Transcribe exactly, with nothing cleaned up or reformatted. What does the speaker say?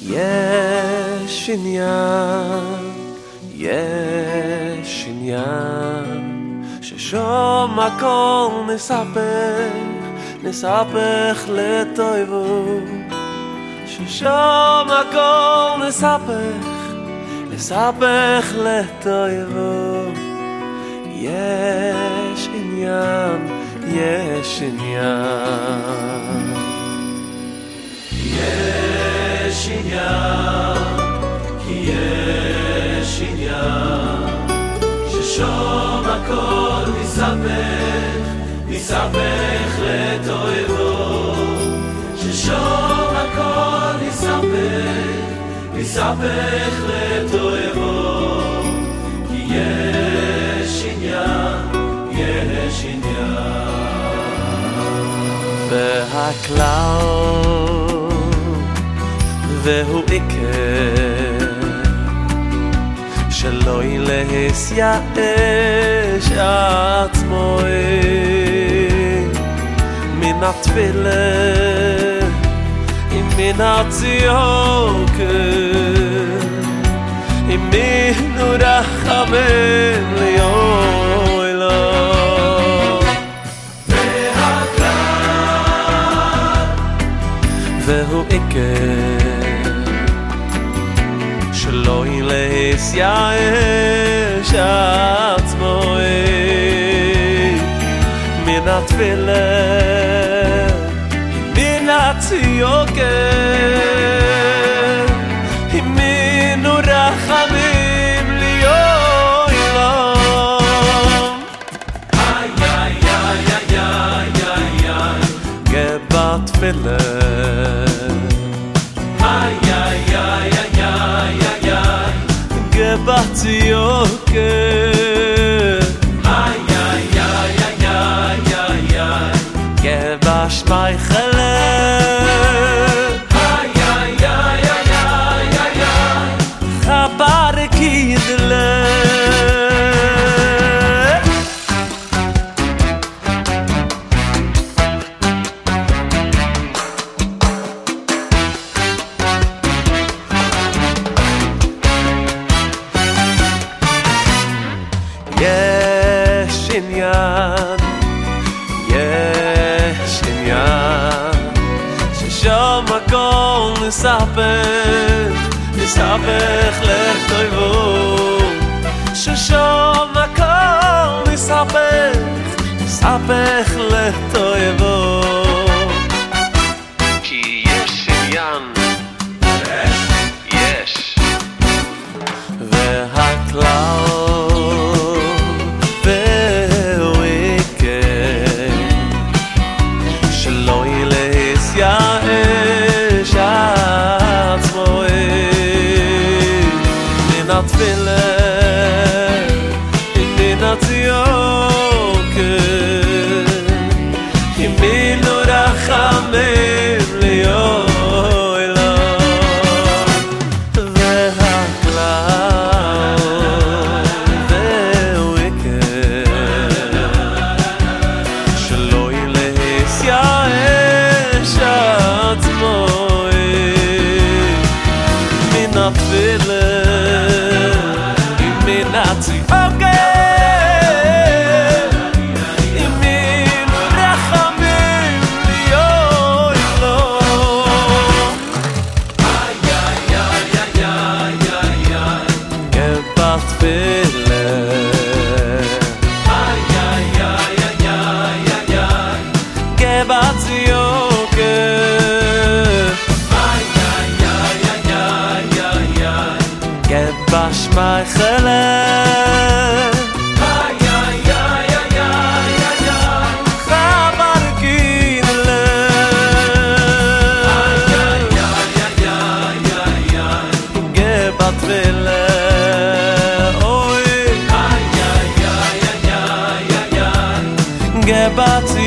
יש עניין, יש עניין, ששום הכל נספך, נספך לטובו, ששום הכל נספך, נספך לטובו. יש עניין, יש עניין, יש עניין, כי יש עניין, ששום הכל נספך, נספך לטובו, ששום הכל נספך, נספך לטובו, כי יש עניין, יש עניין. והכלל והוא עיקר שלא ילהס יאש עצמו מן התפילה מן הציוק מן רחמים ליום והכלל והוא עיקר שלא ילהס יאש עצמו מן התפילה מן הציוק מן רחמים ליום איי איי איי איי איי איי גבתפילה איי איי איי איי גבציוק איי איי איי איי איי איי גבשמי חלב איי איי איי איי איי איי חבר קידלה יש עניין, יש עניין, ששום הכל נספך, נספך לטובו, ששום הכל נספך, נספך לטובו, כי יש עניין, יש, והכלל יאש עצמו מן התפילה מן הציוק מן רחמים ליום והכלל והוא עיקר שלא ילהס יאש עצמו מן התפילה מן הציוק מן רחמים ליום איי איי איי איי איי איי גבתפילה איי איי איי איי איי גבציוק בשמי חלב איי איי איי איי איי איי חבר קידלה איי איי איי איי איי גבתפילה אוי איי איי איי איי איי גבציוק